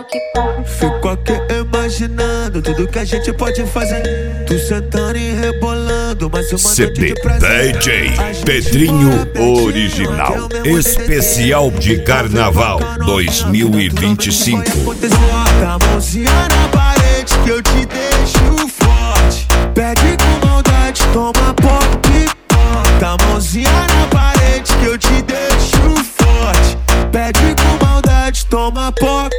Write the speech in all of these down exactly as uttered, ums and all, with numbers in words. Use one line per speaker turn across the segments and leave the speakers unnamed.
Fico aqui imaginando tudo que a gente pode fazer. Tu sentando e rebolando, mas uma
C D D J Pedrinho Original Especial de Carnaval dois mil e vinte e cinco.
Bota a mãozinha na parede que eu te deixo forte. Pede com maldade, toma pop. Bota a mãozinha na parede que eu te deixo forte. Pede com maldade, toma pop.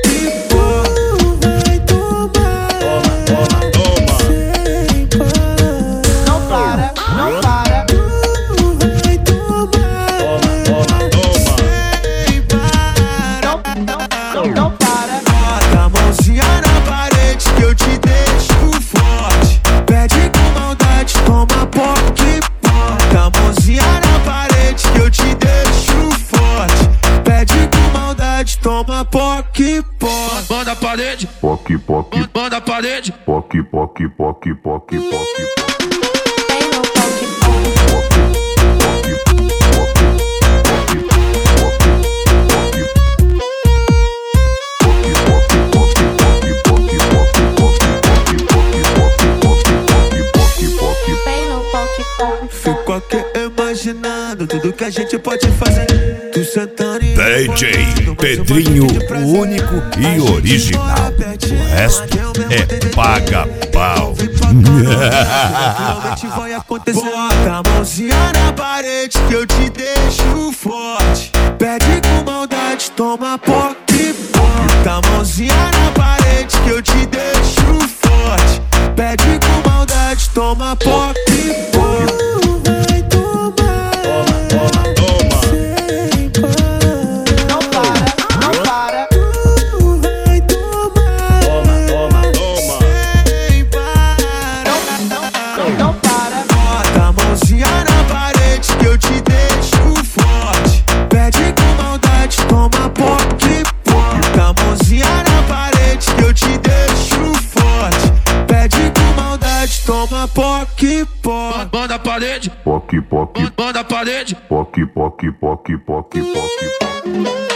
Toma poque, poque.
Manda a parede.
Poque, poque.
Manda a parede.
Poque, poque, poque, poque, poque.
Fico aqui imaginando tudo que a gente pode fazer. Tu sentando e
D J Pedrinho, o único e original. O resto é paga-pau.
Finalmente vai acontecer. Bota a mãozinha na parede que eu te deixo forte. Pede com maldade, toma poque. Bota a mãozinha na parede que eu te deixo forte. Pede com maldade, toma poque. Toma poque, poque.
Manda a parede.
Poque, poque.
Manda a parede.
Poque, poque, poque, poque, poque.